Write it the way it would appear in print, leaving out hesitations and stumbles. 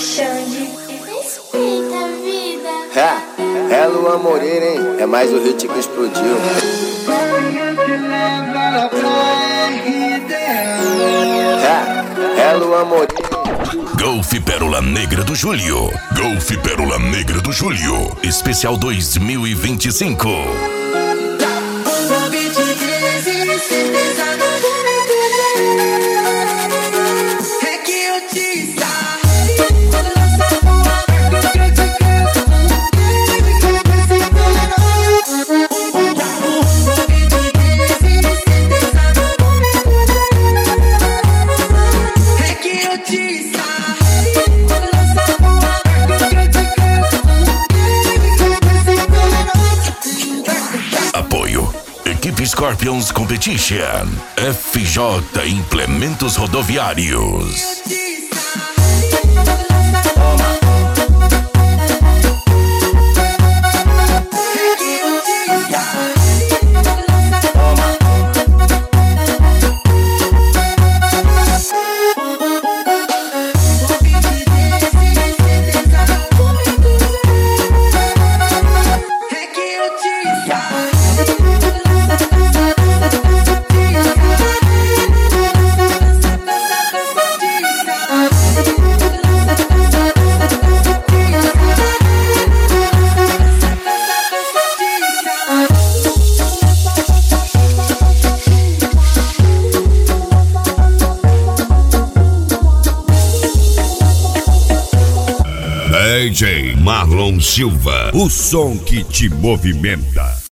Xande, respeita a vida. É Luan Moreira, hein? É mais o hit que explodiu. É Luan Moreira. Golfe Pérola Negra do Julho. Golfe Pérola Negra do Julho. Especial 2025. Apoio Equipe Scorpions Competition. FJ Implementos Rodoviários. DJ Marlon Silva, o som que te movimenta.